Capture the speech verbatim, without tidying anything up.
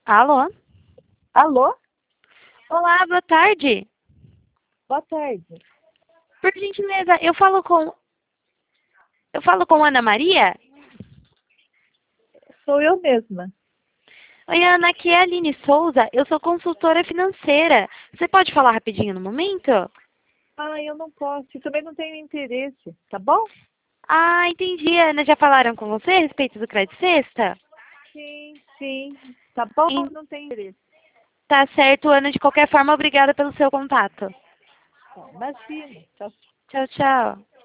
Alô? Alô? Olá, boa tarde. Boa tarde. Por gentileza, eu falo com... Eu falo com Ana Maria? Sou eu mesma. Oi, Ana, aqui é a Aline Souza. Eu sou consultora financeira. Você pode falar rapidinho no momento? Ah, eu não posso. Eu também não tenho interesse, tá bom? Ah, entendi. Ana, já falaram com você a respeito do Crédito Sexta? Sim, sim. Tá bom? Em- Não tenho interesse. Tá certo, Ana. De qualquer forma, obrigada pelo seu contato. Tá, imagina. Tchau. Tchau, tchau.